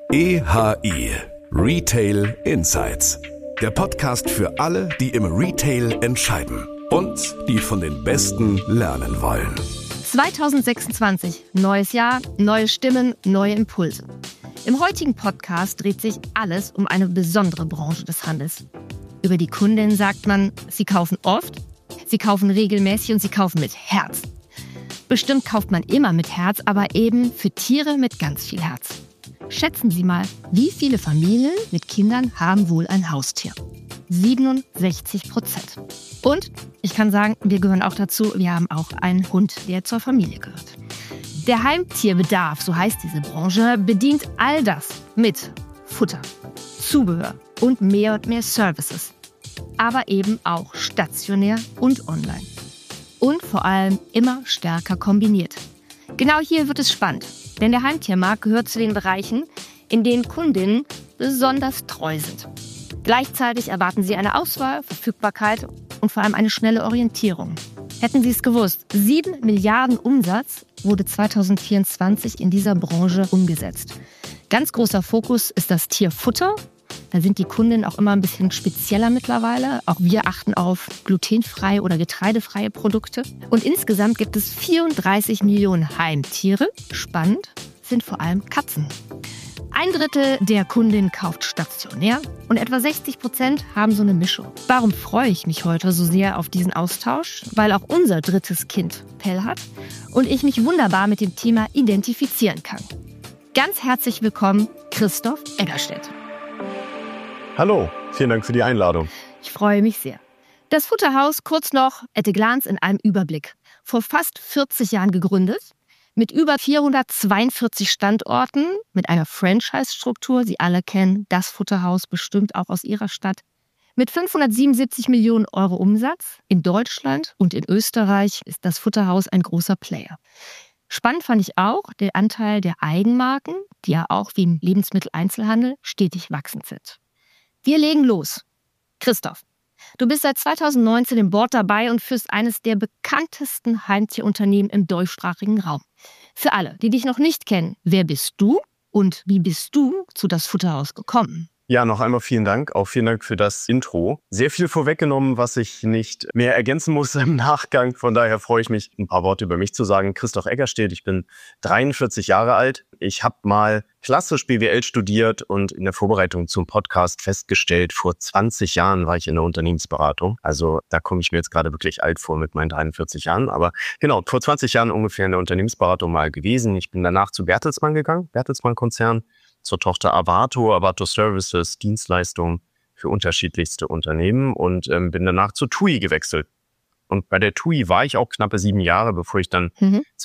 EHI Retail Insights. Der Podcast für alle, die im Retail entscheiden und die von den Besten lernen wollen. 2026, neues Jahr, neue Stimmen, neue Impulse. Im heutigen Podcast dreht sich alles um eine besondere Branche des Handels. Über die Kundin sagt man, sie kaufen oft, sie kaufen regelmäßig und sie kaufen mit Herz. Bestimmt kauft man immer mit Herz, aber eben für Tiere mit ganz viel Herz. Schätzen Sie mal, wie viele Familien mit Kindern haben wohl ein Haustier? 67%. Und ich kann sagen, wir gehören auch dazu, wir haben auch einen Hund, der zur Familie gehört. Der Heimtierbedarf, so heißt diese Branche, bedient all das mit Futter, Zubehör und mehr Services. Aber eben auch stationär und online. Und vor allem immer stärker kombiniert. Genau hier wird es spannend, denn der Heimtiermarkt gehört zu den Bereichen, in denen Kundinnen besonders treu sind. Gleichzeitig erwarten sie eine Auswahl, Verfügbarkeit und vor allem eine schnelle Orientierung. Hätten Sie es gewusst, 7 Milliarden Umsatz wurde 2024 in dieser Branche umgesetzt. Ganz großer Fokus ist das Tierfutter. Da sind die Kundinnen auch immer ein bisschen spezieller mittlerweile. Auch wir achten auf glutenfreie oder getreidefreie Produkte. Und insgesamt gibt es 34 Millionen Heimtiere. Spannend sind vor allem Katzen. 1/3 der Kundinnen kauft stationär und etwa 60% haben so eine Mischung. Warum freue ich mich heute so sehr auf diesen Austausch? Weil auch unser drittes Kind Pell hat und ich mich wunderbar mit dem Thema identifizieren kann. Ganz herzlich willkommen, Christoph Eggerstedt. Hallo, vielen Dank für die Einladung. Ich freue mich sehr. Das Futterhaus, kurz noch at a glance in einem Überblick. Vor fast 40 Jahren gegründet, mit über 442 Standorten, mit einer Franchise-Struktur. Sie alle kennen das Futterhaus bestimmt auch aus Ihrer Stadt. Mit 577 Millionen Euro Umsatz in Deutschland und in Österreich ist das Futterhaus ein großer Player. Spannend fand ich auch der Anteil der Eigenmarken, die ja auch wie im Lebensmitteleinzelhandel stetig wachsend sind. Wir legen los. Christoph, du bist seit 2019 im Board dabei und führst eines der bekanntesten Heimtierunternehmen im deutschsprachigen Raum. Für alle, die dich noch nicht kennen, wer bist du und wie bist du zu das Futterhaus gekommen? Ja, noch einmal vielen Dank. Auch vielen Dank für das Intro. Sehr viel vorweggenommen, was ich nicht mehr ergänzen muss im Nachgang. Von daher freue ich mich, ein paar Worte über mich zu sagen. Christoph Eggerstedt, ich bin 43 Jahre alt. Ich habe mal klassisch BWL studiert und in der Vorbereitung zum Podcast festgestellt, vor 20 Jahren war ich in der Unternehmensberatung. Also da komme ich mir jetzt gerade wirklich alt vor mit meinen 43 Jahren. Aber genau, vor 20 Jahren ungefähr in der Unternehmensberatung mal gewesen. Ich bin danach zu Bertelsmann gegangen, Bertelsmann-Konzern. Zur Tochter Avato Services, Dienstleistungen für unterschiedlichste Unternehmen und bin danach zu TUI gewechselt. Und bei der TUI war ich auch knappe 7 Jahre, bevor ich dann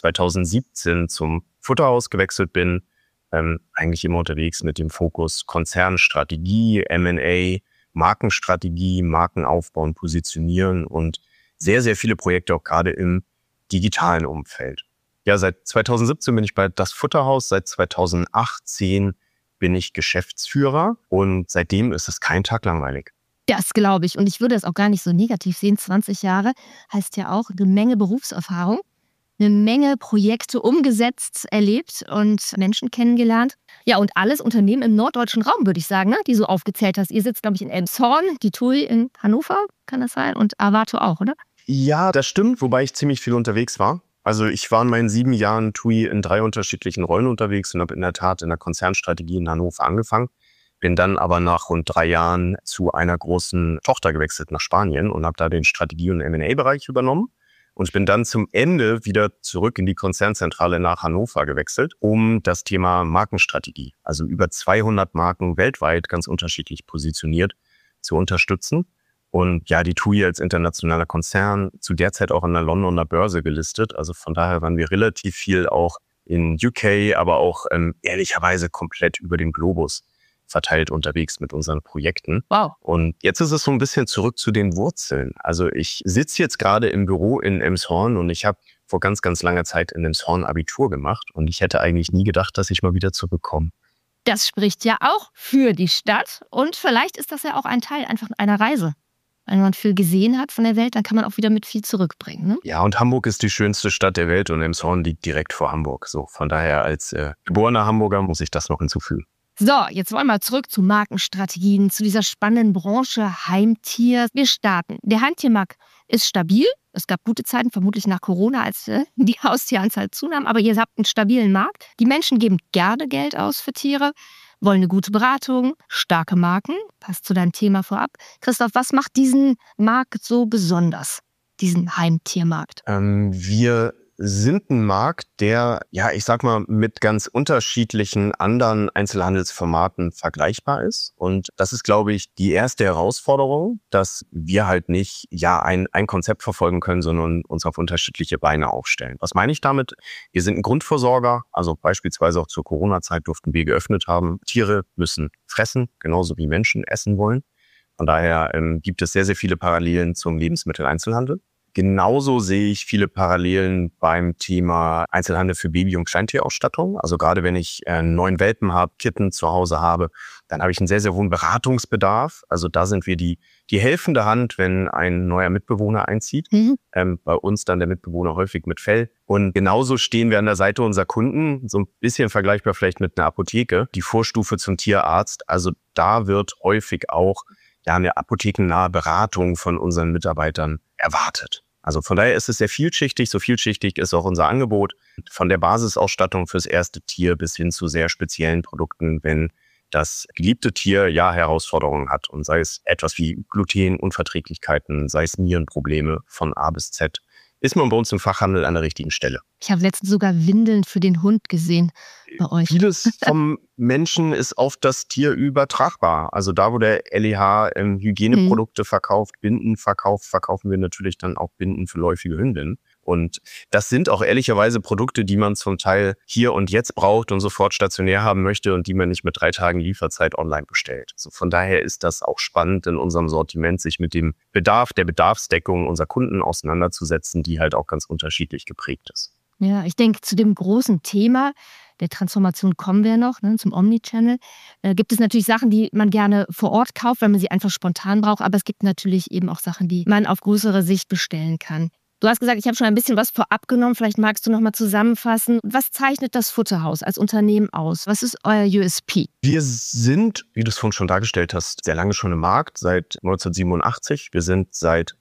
2017 zum Futterhaus gewechselt bin. Eigentlich immer unterwegs mit dem Fokus Konzernstrategie, M&A, Markenstrategie, Markenaufbau und Positionieren und sehr, sehr viele Projekte auch gerade im digitalen Umfeld. Ja, seit 2017 bin ich bei das Futterhaus, seit 2018 bin ich Geschäftsführer und seitdem ist es kein Tag langweilig. Das glaube ich und ich würde es auch gar nicht so negativ sehen. 20 Jahre heißt ja auch eine Menge Berufserfahrung, eine Menge Projekte umgesetzt, erlebt und Menschen kennengelernt. Ja, und alles Unternehmen im norddeutschen Raum, würde ich sagen, ne, die so aufgezählt hast. Ihr sitzt, glaube ich, in Elmshorn, die TUI in Hannover, kann das sein? Und Avato auch, oder? Ja, das stimmt, wobei ich ziemlich viel unterwegs war. Also ich war in meinen 7 Jahren TUI in 3 unterschiedlichen Rollen unterwegs und habe in der Tat in der Konzernstrategie in Hannover angefangen. Bin dann aber nach rund 3 Jahren zu einer großen Tochter gewechselt nach Spanien und habe da den Strategie- und M&A-Bereich übernommen. Und ich bin dann zum Ende wieder zurück in die Konzernzentrale nach Hannover gewechselt, um das Thema Markenstrategie, also über 200 Marken weltweit ganz unterschiedlich positioniert, zu unterstützen. Und ja, die TUI als internationaler Konzern zu der Zeit auch an der Londoner Börse gelistet. Also von daher waren wir relativ viel auch in UK, aber auch ehrlicherweise komplett über den Globus verteilt unterwegs mit unseren Projekten. Wow. Und jetzt ist es so ein bisschen zurück zu den Wurzeln. Also ich sitze jetzt gerade im Büro in Elmshorn und ich habe vor ganz, ganz langer Zeit in Elmshorn Abitur gemacht. Und ich hätte eigentlich nie gedacht, dass ich mal wieder zurückkomme. Das spricht ja auch für die Stadt und vielleicht ist das ja auch ein Teil einfach einer Reise. Wenn man viel gesehen hat von der Welt, dann kann man auch wieder mit viel zurückbringen. Ne? Ja, und Hamburg ist die schönste Stadt der Welt und Elmshorn liegt direkt vor Hamburg. So, von daher als geborener Hamburger muss ich das noch hinzufügen. So, jetzt wollen wir zurück zu Markenstrategien, zu dieser spannenden Branche Heimtier. Wir starten. Der Heimtiermarkt ist stabil. Es gab gute Zeiten, vermutlich nach Corona, als die Haustieranzahl zunahm. Aber ihr habt einen stabilen Markt. Die Menschen geben gerne Geld aus für Tiere, wollen eine gute Beratung, starke Marken. Passt zu deinem Thema vorab. Christoph, was macht diesen Markt so besonders, diesen Heimtiermarkt? Wir sind ein Markt, der, ich sag mal, mit ganz unterschiedlichen anderen Einzelhandelsformaten vergleichbar ist. Und das ist, glaube ich, die erste Herausforderung, dass wir halt nicht ein Konzept verfolgen können, sondern uns auf unterschiedliche Beine aufstellen. Was meine ich damit? Wir sind ein Grundversorger, also beispielsweise auch zur Corona-Zeit durften wir geöffnet haben. Tiere müssen fressen, genauso wie Menschen essen wollen. Von daher gibt es sehr, sehr viele Parallelen zum Lebensmitteleinzelhandel. Genauso sehe ich viele Parallelen beim Thema Einzelhandel für Baby- und Kleintierausstattung. Also gerade wenn ich einen neuen Welpen habe, Kitten zu Hause habe, dann habe ich einen sehr, sehr hohen Beratungsbedarf. Also da sind wir die helfende Hand, wenn ein neuer Mitbewohner einzieht. Bei uns dann der Mitbewohner häufig mit Fell. Und genauso stehen wir an der Seite unserer Kunden, so ein bisschen vergleichbar vielleicht mit einer Apotheke, die Vorstufe zum Tierarzt. Also da wird häufig auch eine apothekennahe Beratung von unseren Mitarbeitern erwartet. Also von daher ist es sehr vielschichtig. So vielschichtig ist auch unser Angebot. Von der Basisausstattung fürs erste Tier bis hin zu sehr speziellen Produkten, wenn das geliebte Tier Herausforderungen hat. Und sei es etwas wie Glutenunverträglichkeiten, sei es Nierenprobleme von A bis Z, ist man bei uns im Fachhandel an der richtigen Stelle. Ich habe letztens sogar Windeln für den Hund gesehen bei euch. Vieles vom Menschen ist auf das Tier übertragbar. Also da, wo der LEH Hygieneprodukte verkauft, Binden verkauft, verkaufen wir natürlich dann auch Binden für läufige Hündinnen. Und das sind auch ehrlicherweise Produkte, die man zum Teil hier und jetzt braucht und sofort stationär haben möchte und die man nicht mit 3 Tagen Lieferzeit online bestellt. Also von daher ist das auch spannend in unserem Sortiment, sich mit dem Bedarf, der Bedarfsdeckung unserer Kunden auseinanderzusetzen, die halt auch ganz unterschiedlich geprägt ist. Ja, ich denke, zu dem großen Thema der Transformation kommen wir noch, zum Omnichannel. Gibt es natürlich Sachen, die man gerne vor Ort kauft, weil man sie einfach spontan braucht. Aber es gibt natürlich eben auch Sachen, die man auf größere Sicht bestellen kann. Du hast gesagt, ich habe schon ein bisschen was vorab genommen. Vielleicht magst du noch mal zusammenfassen. Was zeichnet das Futterhaus als Unternehmen aus? Was ist euer USP? Wir sind, wie du es vorhin schon dargestellt hast, sehr lange schon im Markt, seit 1987. Wir sind seit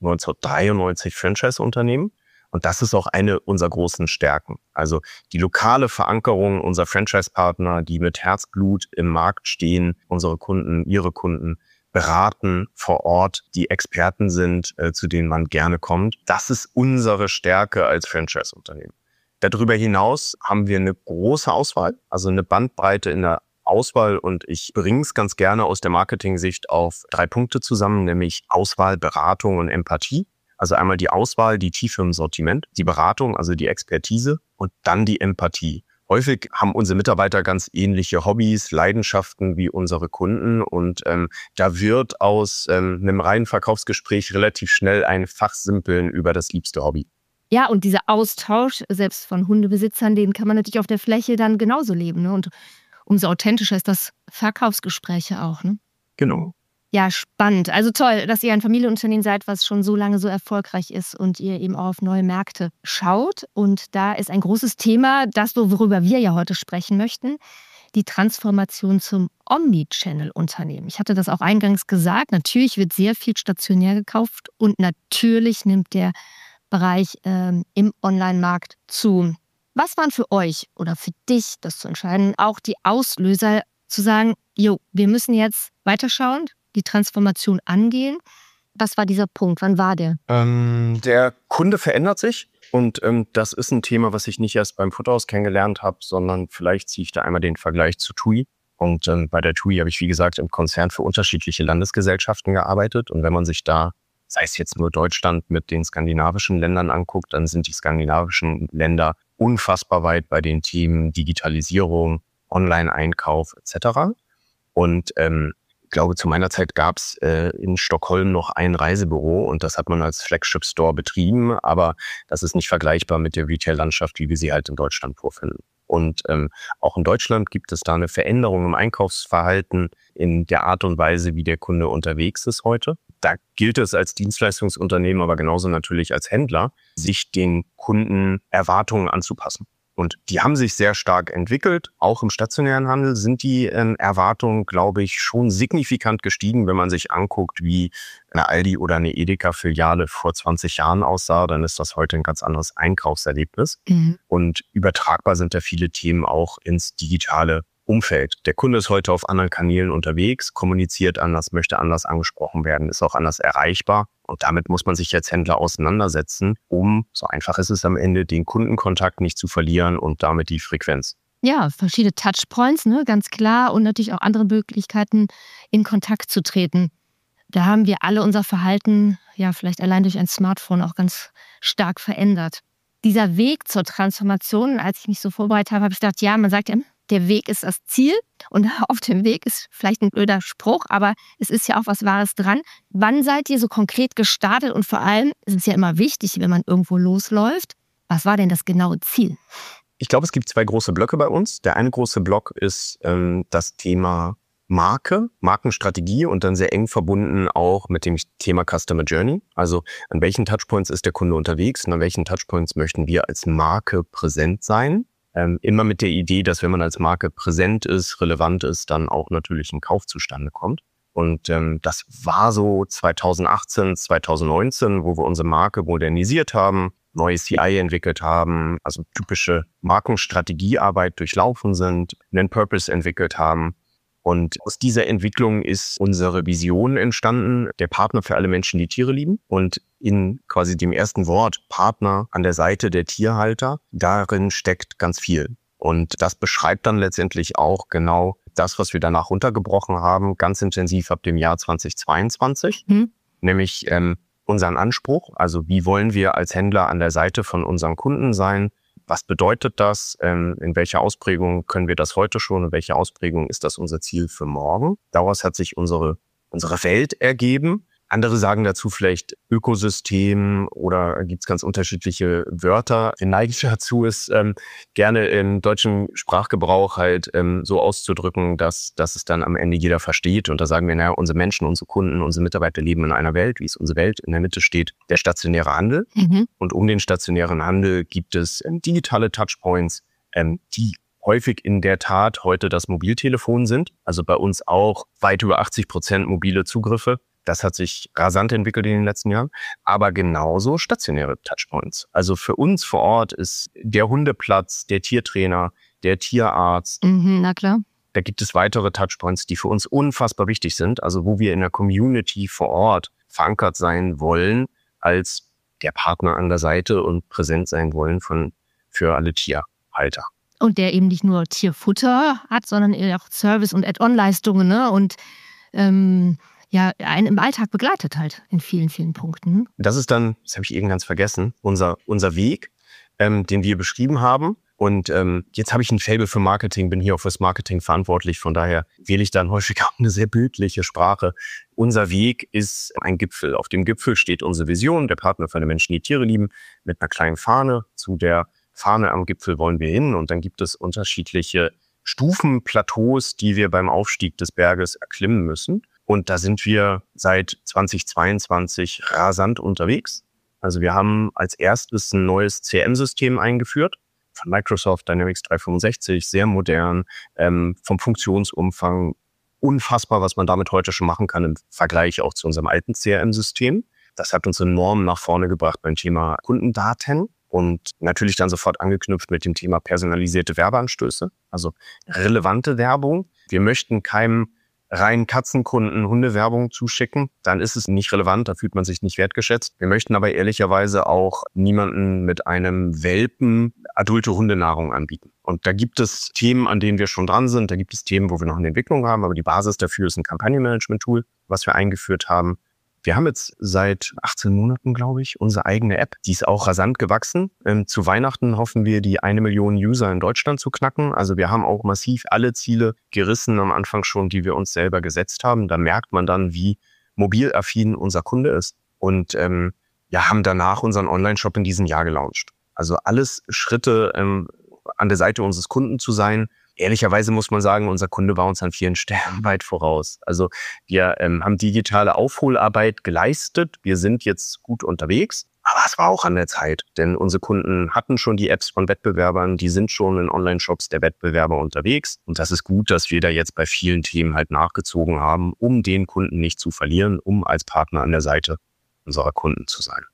1993 Franchise-Unternehmen. Und das ist auch eine unserer großen Stärken. Also die lokale Verankerung unserer Franchise-Partner, die mit Herzblut im Markt stehen, unsere Kunden, ihre Kunden beraten vor Ort, die Experten sind, zu denen man gerne kommt. Das ist unsere Stärke als Franchise-Unternehmen. Darüber hinaus haben wir eine große Auswahl, also eine Bandbreite in der Auswahl, und ich bringe es ganz gerne aus der Marketing-Sicht auf 3 Punkte zusammen, nämlich Auswahl, Beratung und Empathie. Also einmal die Auswahl, die Tiefe im Sortiment, die Beratung, also die Expertise, und dann die Empathie. Häufig haben unsere Mitarbeiter ganz ähnliche Hobbys, Leidenschaften wie unsere Kunden, und da wird aus einem reinen Verkaufsgespräch relativ schnell ein Fachsimpeln über das liebste Hobby. Ja, und dieser Austausch, selbst von Hundebesitzern, den kann man natürlich auf der Fläche dann genauso leben. Und umso authentischer ist das Verkaufsgespräch auch. Genau. Ja, spannend. Also toll, dass ihr ein Familienunternehmen seid, was schon so lange so erfolgreich ist und ihr eben auch auf neue Märkte schaut. Und da ist ein großes Thema, das, worüber wir ja heute sprechen möchten, die Transformation zum Omnichannel-Unternehmen. Ich hatte das auch eingangs gesagt, natürlich wird sehr viel stationär gekauft und natürlich nimmt der Bereich im Online-Markt zu. Was waren für euch oder für dich, das zu entscheiden, auch die Auslöser, zu sagen, wir müssen jetzt weiterschauen, die Transformation angehen? Was war dieser Punkt? Wann war der? Der Kunde verändert sich, und das ist ein Thema, was ich nicht erst beim Futterhaus kennengelernt habe, sondern vielleicht ziehe ich da einmal den Vergleich zu TUI. Und bei der TUI habe ich, wie gesagt, im Konzern für unterschiedliche Landesgesellschaften gearbeitet. Und wenn man sich da, sei es jetzt nur Deutschland, mit den skandinavischen Ländern anguckt, dann sind die skandinavischen Länder unfassbar weit bei den Themen Digitalisierung, Online-Einkauf etc. Und ich glaube, zu meiner Zeit gab es in Stockholm noch ein Reisebüro, und das hat man als Flagship-Store betrieben, aber das ist nicht vergleichbar mit der Retail-Landschaft, wie wir sie halt in Deutschland vorfinden. Und auch in Deutschland gibt es da eine Veränderung im Einkaufsverhalten, in der Art und Weise, wie der Kunde unterwegs ist heute. Da gilt es als Dienstleistungsunternehmen, aber genauso natürlich als Händler, sich den Kundenerwartungen anzupassen. Und die haben sich sehr stark entwickelt. Auch im stationären Handel sind die Erwartungen, glaube ich, schon signifikant gestiegen. Wenn man sich anguckt, wie eine Aldi oder eine Edeka-Filiale vor 20 Jahren aussah, dann ist das heute ein ganz anderes Einkaufserlebnis. Und übertragbar sind da viele Themen auch ins digitale Umfeld. Der Kunde ist heute auf anderen Kanälen unterwegs, kommuniziert anders, möchte anders angesprochen werden, ist auch anders erreichbar. Und damit muss man sich als Händler auseinandersetzen, um, so einfach ist es am Ende, den Kundenkontakt nicht zu verlieren und damit die Frequenz. Ja, verschiedene Touchpoints, ne, ganz klar. Und natürlich auch andere Möglichkeiten, in Kontakt zu treten. Da haben wir alle unser Verhalten, ja, vielleicht allein durch ein Smartphone auch ganz stark verändert. Dieser Weg zur Transformation, als ich mich so vorbereitet habe, habe ich gedacht, ja, man sagt ja, der Weg ist das Ziel und auf dem Weg ist vielleicht ein blöder Spruch, aber es ist ja auch was Wahres dran. Wann seid ihr so konkret gestartet und vor allem, es ist ja immer wichtig, wenn man irgendwo losläuft, was war denn das genaue Ziel? Ich glaube, es gibt 2 große Blöcke bei uns. Der eine große Block ist das Thema Marke, Markenstrategie und dann sehr eng verbunden auch mit dem Thema Customer Journey. Also an welchen Touchpoints ist der Kunde unterwegs und an welchen Touchpoints möchten wir als Marke präsent sein. Immer mit der Idee, dass wenn man als Marke präsent ist, relevant ist, dann auch natürlich ein Kauf zustande kommt. Und das war so 2018, 2019, wo wir unsere Marke modernisiert haben, neue CI entwickelt haben, also typische Markenstrategiearbeit durchlaufen sind, einen Purpose entwickelt haben. Und aus dieser Entwicklung ist unsere Vision entstanden, der Partner für alle Menschen, die Tiere lieben. Und in quasi dem ersten Wort Partner an der Seite der Tierhalter, darin steckt ganz viel. Und das beschreibt dann letztendlich auch genau das, was wir danach runtergebrochen haben, ganz intensiv ab dem Jahr 2022, nämlich unseren Anspruch. Also wie wollen wir als Händler an der Seite von unseren Kunden sein? Was bedeutet das? In welcher Ausprägung können wir das heute schon? In welcher Ausprägung ist das unser Ziel für morgen? Daraus hat sich unsere Welt ergeben. Andere sagen dazu vielleicht Ökosystem oder gibt es ganz unterschiedliche Wörter. Wir neigen dazu, es gerne im deutschen Sprachgebrauch halt so auszudrücken, dass es dann am Ende jeder versteht. Und da sagen wir, naja, unsere Menschen, unsere Kunden, unsere Mitarbeiter leben in einer Welt. Wie ist unsere Welt? In der Mitte steht der stationäre Handel. Und um den stationären Handel gibt es digitale Touchpoints, die häufig in der Tat heute das Mobiltelefon sind. Also bei uns auch weit über 80% mobile Zugriffe. Das hat sich rasant entwickelt in den letzten Jahren, aber genauso stationäre Touchpoints. Also für uns vor Ort ist der Hundeplatz, der Tiertrainer, der Tierarzt. Na klar. Da gibt es weitere Touchpoints, die für uns unfassbar wichtig sind, also wo wir in der Community vor Ort verankert sein wollen als der Partner an der Seite und präsent sein wollen für alle Tierhalter. Und der eben nicht nur Tierfutter hat, sondern auch Service- und Add-on-Leistungen, ne? Und ja, einen im Alltag begleitet halt in vielen, vielen Punkten. Das ist dann, das habe ich eben ganz vergessen, unser Weg, den wir beschrieben haben. Und jetzt habe ich ein Faible für Marketing, bin hier auch fürs Marketing verantwortlich. Von daher wähle ich dann häufig auch eine sehr bildliche Sprache. Unser Weg ist ein Gipfel. Auf dem Gipfel steht unsere Vision, der Partner für alle Menschen, die Tiere lieben, mit einer kleinen Fahne. Zu der Fahne am Gipfel wollen wir hin. Und dann gibt es unterschiedliche Stufen, Plateaus, die wir beim Aufstieg des Berges erklimmen müssen. Und da sind wir seit 2022 rasant unterwegs. Also wir haben als erstes ein neues CRM-System eingeführt von Microsoft Dynamics 365, sehr modern, vom Funktionsumfang unfassbar, was man damit heute schon machen kann im Vergleich auch zu unserem alten CRM-System. Das hat uns enorm nach vorne gebracht beim Thema Kundendaten und natürlich dann sofort angeknüpft mit dem Thema personalisierte Werbeanstöße, also relevante Werbung. Wir möchten keinem rein Katzenkunden Hundewerbung zuschicken, dann ist es nicht relevant, da fühlt man sich nicht wertgeschätzt. Wir möchten aber ehrlicherweise auch niemanden mit einem Welpen adulte Hundenahrung anbieten. Und da gibt es Themen, an denen wir schon dran sind, da gibt es Themen, wo wir noch eine Entwicklung haben, aber die Basis dafür ist ein Kampagnenmanagement-Tool, was wir eingeführt haben. Wir haben jetzt seit 18 Monaten, glaube ich, unsere eigene App. Die ist auch rasant gewachsen. Zu Weihnachten hoffen wir, die 1 Million User in Deutschland zu knacken. Also wir haben auch massiv alle Ziele gerissen am Anfang schon, die wir uns selber gesetzt haben. Da merkt man dann, wie mobilaffin unser Kunde ist. Und haben danach unseren Online-Shop in diesem Jahr gelauncht. Also alles Schritte an der Seite unseres Kunden zu sein. Ehrlicherweise muss man sagen, unser Kunde war uns an vielen Stellen weit voraus. Also wir haben digitale Aufholarbeit geleistet. Wir sind jetzt gut unterwegs. Aber es war auch an der Zeit, denn unsere Kunden hatten schon die Apps von Wettbewerbern, die sind schon in Online-Shops der Wettbewerber unterwegs. Und das ist gut, dass wir da jetzt bei vielen Themen halt nachgezogen haben, um den Kunden nicht zu verlieren, um als Partner an der Seite unserer Kunden zu sein.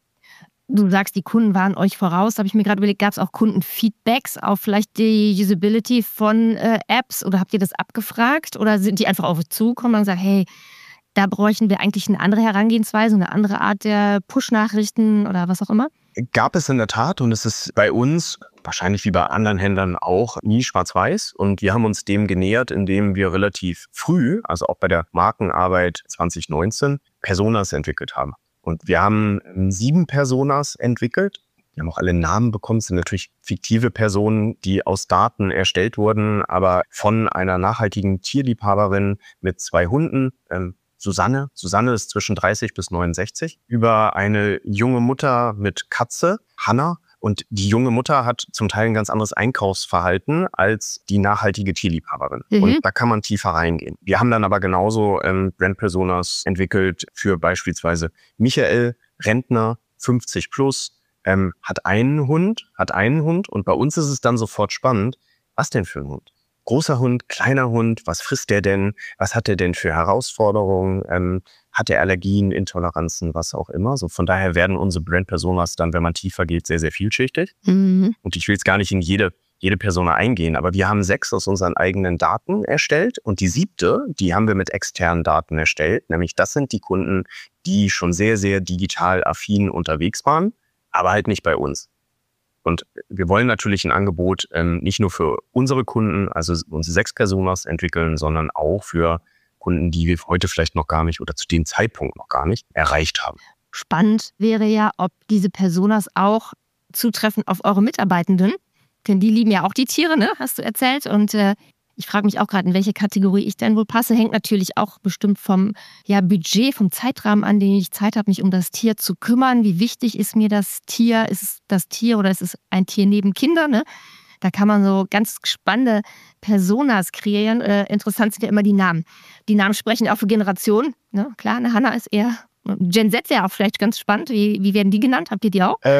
Du sagst, die Kunden waren euch voraus. Da habe ich mir gerade überlegt, gab es auch Kundenfeedbacks auf vielleicht die Usability von Apps oder habt ihr das abgefragt? Oder sind die einfach auf euch zugekommen und gesagt, hey, da bräuchten wir eigentlich eine andere Herangehensweise, eine andere Art der Push-Nachrichten oder was auch immer? Gab es in der Tat und es ist bei uns, wahrscheinlich wie bei anderen Händlern auch, nie schwarz-weiß. Und wir haben uns dem genähert, indem wir relativ früh, also auch bei der Markenarbeit 2019, Personas entwickelt haben. Und wir haben 7 Personas entwickelt. Die haben auch alle Namen bekommen. Es sind natürlich fiktive Personen, die aus Daten erstellt wurden, aber von einer nachhaltigen Tierliebhaberin mit 2 Hunden, Susanne ist zwischen 30 bis 69, über eine junge Mutter mit Katze, Hanna. Und die junge Mutter hat zum Teil ein ganz anderes Einkaufsverhalten als die nachhaltige Tierliebhaberin. Und da kann man tiefer reingehen. Wir haben dann aber genauso Brand-Personas entwickelt für beispielsweise Michael, Rentner, 50 plus, hat einen Hund. Und bei uns ist es dann sofort spannend, was denn für ein Hund? Großer Hund, kleiner Hund, was frisst der denn? Was hat der denn für Herausforderungen? Hat er Allergien, Intoleranzen, was auch immer? So von daher werden unsere Brand-Personas dann, wenn man tiefer geht, sehr, sehr vielschichtig. Und ich will jetzt gar nicht in jede Persona eingehen, aber wir haben 6 aus unseren eigenen Daten erstellt und die 7., die haben wir mit externen Daten erstellt. Nämlich das sind die Kunden, die schon sehr, sehr digital affin unterwegs waren, aber halt nicht bei uns. Und wir wollen natürlich ein Angebot nicht nur für unsere Kunden, also unsere 6 Personas entwickeln, sondern auch für Kunden, die wir heute vielleicht noch gar nicht oder zu dem Zeitpunkt noch gar nicht erreicht haben. Spannend wäre ja, ob diese Personas auch zutreffen auf eure Mitarbeitenden. Denn die lieben ja auch die Tiere, ne? Hast du erzählt. Und ich frage mich auch gerade, in welche Kategorie ich denn wohl passe. Hängt natürlich auch bestimmt vom Budget, vom Zeitrahmen an, den ich Zeit habe, mich um das Tier zu kümmern. Wie wichtig ist mir das Tier? Ist es das Tier oder ist es ein Tier neben Kindern? Ne? Da kann man so ganz spannende Personas kreieren. Interessant sind ja immer die Namen. Die Namen sprechen ja auch für Generationen. Ne? Klar, eine Hanna ist eher... Gen Z wäre auch vielleicht ganz spannend. Wie werden die genannt? Habt ihr die auch?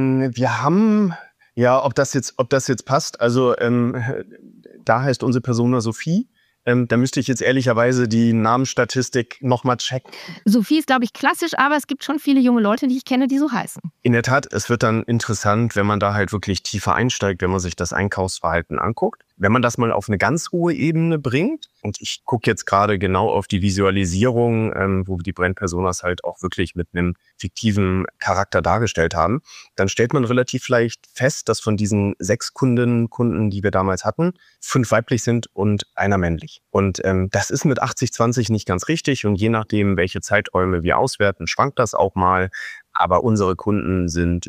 Wir haben... Ja, ob das jetzt passt. Also da heißt unsere Persona Sophie. Da müsste ich jetzt ehrlicherweise die Namensstatistik nochmal checken. Sophie ist, glaube ich, klassisch, aber es gibt schon viele junge Leute, die ich kenne, die so heißen. In der Tat, es wird dann interessant, wenn man da halt wirklich tiefer einsteigt, wenn man sich das Einkaufsverhalten anguckt. Wenn man das mal auf eine ganz hohe Ebene bringt, und ich gucke jetzt gerade genau auf die Visualisierung, wo wir die Brand-Personas halt auch wirklich mit einem fiktiven Charakter dargestellt haben, dann stellt man relativ leicht fest, dass von diesen 6 Kunden, die wir damals hatten, 5 weiblich sind und einer männlich. Und das ist mit 80-20 nicht ganz richtig und je nachdem, welche Zeiträume wir auswerten, schwankt das auch mal. Aber unsere Kunden sind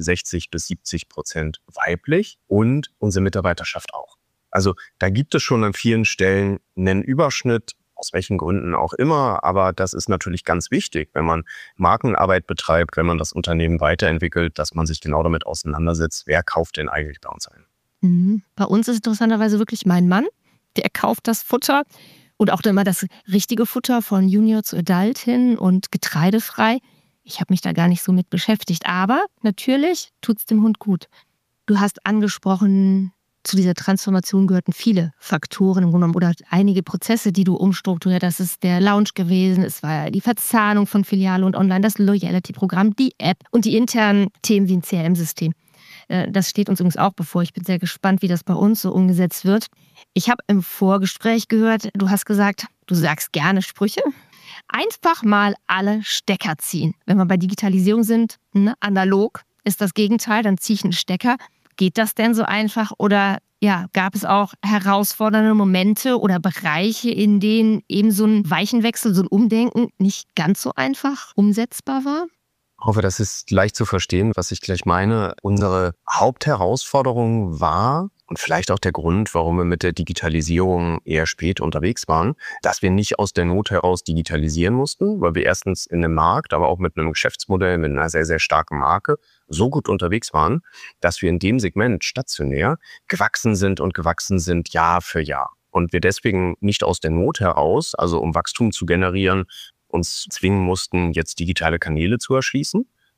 60-70% weiblich und unsere Mitarbeiterschaft auch. Also da gibt es schon an vielen Stellen einen Überschnitt, aus welchen Gründen auch immer. Aber das ist natürlich ganz wichtig, wenn man Markenarbeit betreibt, wenn man das Unternehmen weiterentwickelt, dass man sich genau damit auseinandersetzt, wer kauft denn eigentlich bei uns ein. Bei uns ist interessanterweise wirklich mein Mann, der kauft das Futter und auch immer das richtige Futter von Junior zu Adult hin und getreidefrei. Ich habe mich da gar nicht so mit beschäftigt, aber natürlich tut es dem Hund gut. Du hast angesprochen, zu dieser Transformation gehörten viele Faktoren im Grunde genommen oder einige Prozesse, die du umstrukturiert hast. Das ist der Launch gewesen, es war die Verzahnung von Filiale und Online, das Loyalty-Programm, die App und die internen Themen wie ein CRM-System. Das steht uns übrigens auch bevor. Ich bin sehr gespannt, wie das bei uns so umgesetzt wird. Ich habe im Vorgespräch gehört, du hast gesagt, du sagst gerne Sprüche. Einfach mal alle Stecker ziehen. Wenn wir bei Digitalisierung sind, analog ist das Gegenteil, dann ziehe ich einen Stecker. Geht das denn so einfach oder gab es auch herausfordernde Momente oder Bereiche, in denen eben so ein Weichenwechsel, so ein Umdenken nicht ganz so einfach umsetzbar war? Ich hoffe, das ist leicht zu verstehen, was ich gleich meine. Unsere Hauptherausforderung war, und vielleicht auch der Grund, warum wir mit der Digitalisierung eher spät unterwegs waren, dass wir nicht aus der Not heraus digitalisieren mussten, weil wir erstens in einem Markt, aber auch mit einem Geschäftsmodell, mit einer sehr, sehr starken Marke so gut unterwegs waren, dass wir in dem Segment stationär gewachsen sind Jahr für Jahr. Und wir deswegen nicht aus der Not heraus, also um Wachstum zu generieren, uns zwingen mussten, jetzt digitale Kanäle zu erschließen,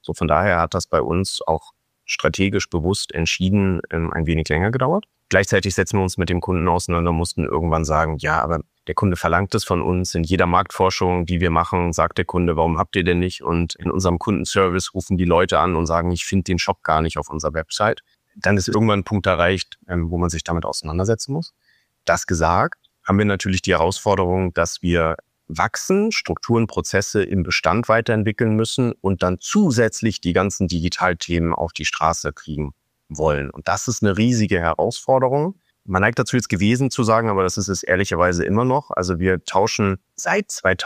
So von daher hat das bei uns auch strategisch bewusst entschieden ein wenig länger gedauert. Gleichzeitig setzen wir uns mit dem Kunden auseinander, mussten irgendwann sagen, ja, aber der Kunde verlangt es von uns. In jeder Marktforschung, die wir machen, sagt der Kunde, warum habt ihr denn nicht? Und in unserem Kundenservice rufen die Leute an und sagen, ich finde den Shop gar nicht auf unserer Website. Dann ist irgendwann ein Punkt erreicht, wo man sich damit auseinandersetzen muss. Das gesagt, haben wir natürlich die Herausforderung, dass wir wachsen, Strukturen, Prozesse im Bestand weiterentwickeln müssen und dann zusätzlich die ganzen Digitalthemen auf die Straße kriegen wollen. Und das ist eine riesige Herausforderung. Man neigt dazu, jetzt gewesen zu sagen, aber das ist es ehrlicherweise immer noch. Also wir tauschen seit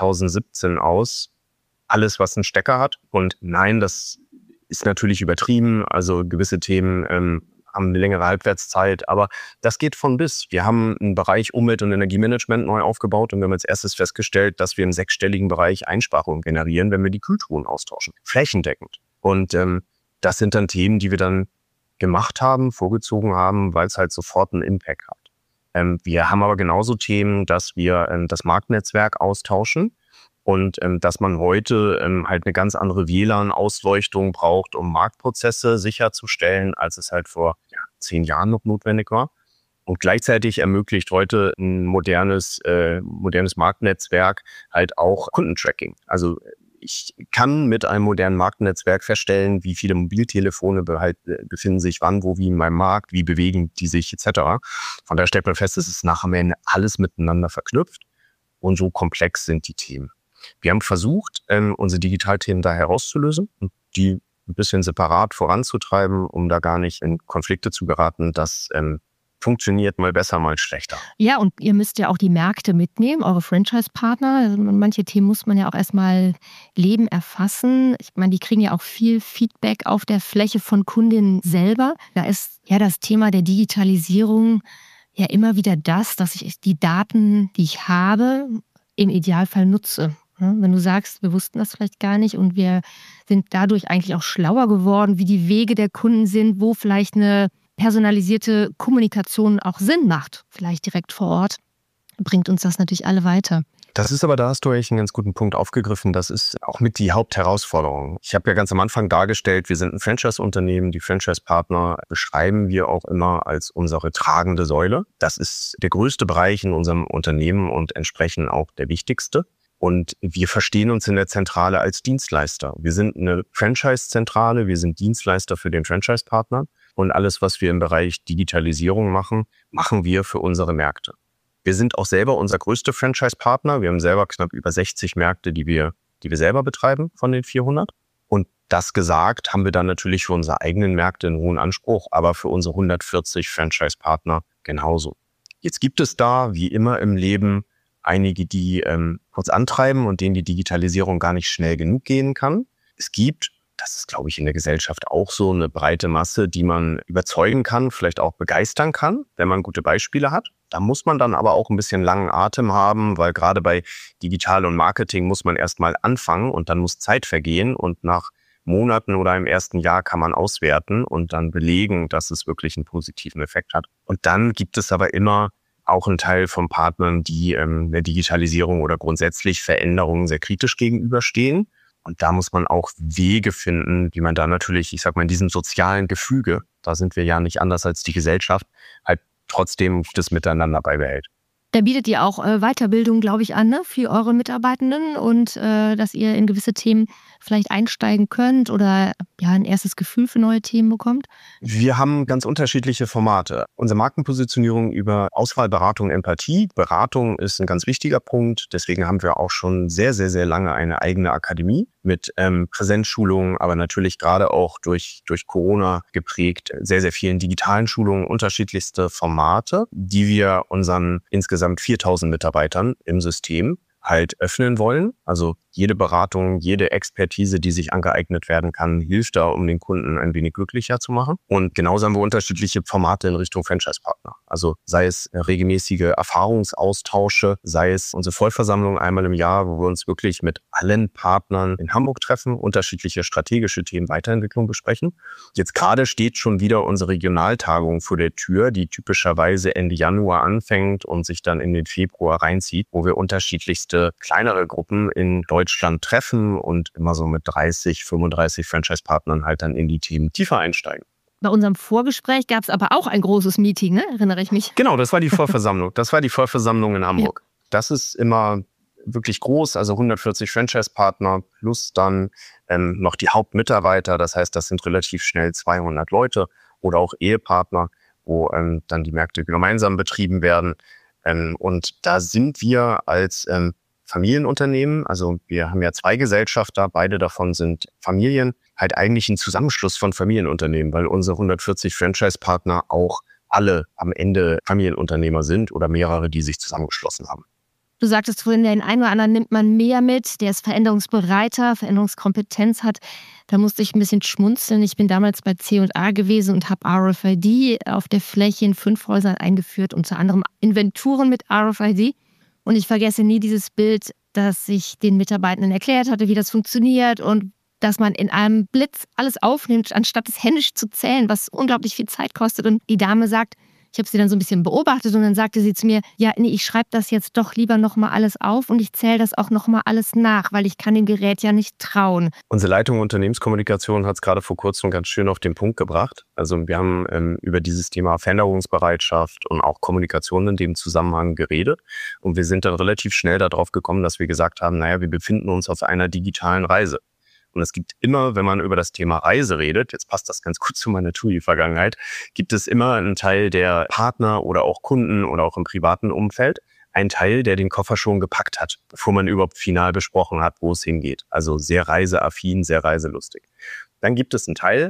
2017 aus alles, was einen Stecker hat. Und nein, das ist natürlich übertrieben. Also gewisse Themen haben eine längere Halbwertszeit, aber das geht von bis. Wir haben einen Bereich Umwelt- und Energiemanagement neu aufgebaut und wir haben als erstes festgestellt, dass wir im 6-stelligen Bereich Einsparungen generieren, wenn wir die Kühltruhen austauschen. Flächendeckend. Und das sind dann Themen, die wir dann gemacht haben, vorgezogen haben, weil es halt sofort einen Impact hat. Wir haben aber genauso Themen, dass wir das Marktnetzwerk austauschen und dass man heute halt eine ganz andere WLAN-Ausleuchtung braucht, um Marktprozesse sicherzustellen, als es halt vor 10 Jahren noch notwendig war. Und gleichzeitig ermöglicht heute ein modernes Marktnetzwerk halt auch Kundentracking. Also ich kann mit einem modernen Marktnetzwerk feststellen, wie viele Mobiltelefone befinden sich wann, wo, wie in meinem Markt, wie bewegen die sich etc. Von daher stellt man fest, es ist nachher am Ende alles miteinander verknüpft und so komplex sind die Themen. Wir haben versucht, unsere Digitalthemen da herauszulösen und die ein bisschen separat voranzutreiben, um da gar nicht in Konflikte zu geraten. Das funktioniert mal besser, mal schlechter. Ja, und ihr müsst ja auch die Märkte mitnehmen, eure Franchise-Partner. Also manche Themen muss man ja auch erstmal leben, erfassen. Ich meine, die kriegen ja auch viel Feedback auf der Fläche von Kundinnen selber. Da ist ja das Thema der Digitalisierung ja immer wieder das, dass ich die Daten, die ich habe, im Idealfall nutze. Wenn du sagst, wir wussten das vielleicht gar nicht und wir sind dadurch eigentlich auch schlauer geworden, wie die Wege der Kunden sind, wo vielleicht eine personalisierte Kommunikation auch Sinn macht, vielleicht direkt vor Ort, bringt uns das natürlich alle weiter. Das ist aber, da hast du eigentlich einen ganz guten Punkt aufgegriffen. Das ist auch mit die Hauptherausforderung. Ich habe ja ganz am Anfang dargestellt, wir sind ein Franchise-Unternehmen. Die Franchise-Partner beschreiben wir auch immer als unsere tragende Säule. Das ist der größte Bereich in unserem Unternehmen und entsprechend auch der wichtigste. Und wir verstehen uns in der Zentrale als Dienstleister. Wir sind eine Franchise-Zentrale, wir sind Dienstleister für den Franchise-Partner. Und alles, was wir im Bereich Digitalisierung machen, machen wir für unsere Märkte. Wir sind auch selber unser größter Franchise-Partner. Wir haben selber knapp über 60 Märkte, die wir selber betreiben von den 400. Und das gesagt, haben wir dann natürlich für unsere eigenen Märkte einen hohen Anspruch, aber für unsere 140 Franchise-Partner genauso. Jetzt gibt es da, wie immer im Leben, einige, die uns antreiben und denen die Digitalisierung gar nicht schnell genug gehen kann. Es gibt, das ist, glaube ich, in der Gesellschaft auch so, eine breite Masse, die man überzeugen kann, vielleicht auch begeistern kann, wenn man gute Beispiele hat. Da muss man dann aber auch ein bisschen langen Atem haben, weil gerade bei Digital und Marketing muss man erst mal anfangen und dann muss Zeit vergehen und nach Monaten oder im ersten Jahr kann man auswerten und dann belegen, dass es wirklich einen positiven Effekt hat. Und dann gibt es aber immer auch einen Teil von Partnern, die der Digitalisierung oder grundsätzlich Veränderungen sehr kritisch gegenüberstehen. Und da muss man auch Wege finden, wie man da natürlich, ich sag mal, in diesem sozialen Gefüge, da sind wir ja nicht anders als die Gesellschaft, halt trotzdem das Miteinander beibehält. Da bietet ihr auch Weiterbildung, glaube ich, an, ne, für eure Mitarbeitenden und dass ihr in gewisse Themen vielleicht einsteigen könnt oder ja ein erstes Gefühl für neue Themen bekommt? Wir haben ganz unterschiedliche Formate. Unsere Markenpositionierung über Auswahl, Beratung, Empathie. Beratung ist ein ganz wichtiger Punkt. Deswegen haben wir auch schon sehr, sehr, sehr lange eine eigene Akademie mit Präsenzschulungen, aber natürlich gerade auch durch Corona geprägt, sehr, sehr vielen digitalen Schulungen, unterschiedlichste Formate, die wir unseren insgesamt 4000 Mitarbeitern im System halt öffnen wollen. Also jede Beratung, jede Expertise, die sich angeeignet werden kann, hilft da, um den Kunden ein wenig glücklicher zu machen. Und genauso haben wir unterschiedliche Formate in Richtung Franchise-Partner. Also sei es regelmäßige Erfahrungsaustausche, sei es unsere Vollversammlung einmal im Jahr, wo wir uns wirklich mit allen Partnern in Hamburg treffen, unterschiedliche strategische Themen Weiterentwicklung besprechen. Jetzt gerade steht schon wieder unsere Regionaltagung vor der Tür, die typischerweise Ende Januar anfängt und sich dann in den Februar reinzieht, wo wir unterschiedlichste kleinere Gruppen in Deutschland Deutschland treffen und immer so mit 30, 35 Franchise-Partnern halt dann in die Themen tiefer einsteigen. Bei unserem Vorgespräch gab es aber auch ein großes Meeting, ne? Erinnere ich mich. Genau, das war die Vollversammlung. Das war die Vollversammlung in Hamburg. Ja. Das ist immer wirklich groß, also 140 Franchise-Partner plus dann noch die Hauptmitarbeiter. Das heißt, das sind relativ schnell 200 Leute oder auch Ehepartner, wo dann die Märkte gemeinsam betrieben werden. Und da sind wir als Familienunternehmen, also wir haben ja 2 Gesellschafter, beide davon sind Familien, halt eigentlich ein Zusammenschluss von Familienunternehmen, weil unsere 140 Franchise-Partner auch alle am Ende Familienunternehmer sind oder mehrere, die sich zusammengeschlossen haben. Du sagtest vorhin, den einen oder anderen nimmt man mehr mit, der ist veränderungsbereiter, Veränderungskompetenz hat. Da musste ich ein bisschen schmunzeln. Ich bin damals bei C&A gewesen und habe RFID auf der Fläche in 5 Häusern eingeführt, unter anderem Inventuren mit RFID. Und ich vergesse nie dieses Bild, dass ich den Mitarbeitenden erklärt hatte, wie das funktioniert und dass man in einem Blitz alles aufnimmt, anstatt es händisch zu zählen, was unglaublich viel Zeit kostet. Und die Dame sagt, ich habe sie dann so ein bisschen beobachtet und dann sagte sie zu mir, ja, nee, ich schreibe das jetzt doch lieber nochmal alles auf und ich zähle das auch nochmal alles nach, weil ich kann dem Gerät ja nicht trauen. Unsere Leitung Unternehmenskommunikation hat es gerade vor kurzem ganz schön auf den Punkt gebracht. Also wir haben über dieses Thema Veränderungsbereitschaft und auch Kommunikation in dem Zusammenhang geredet und wir sind dann relativ schnell darauf gekommen, dass wir gesagt haben, naja, wir befinden uns auf einer digitalen Reise. Und es gibt immer, wenn man über das Thema Reise redet, jetzt passt das ganz gut zu meiner TUI-Vergangenheit, gibt es immer einen Teil der Partner oder auch Kunden oder auch im privaten Umfeld, einen Teil, der den Koffer schon gepackt hat, bevor man überhaupt final besprochen hat, wo es hingeht. Also sehr reiseaffin, sehr reiselustig. Dann gibt es einen Teil,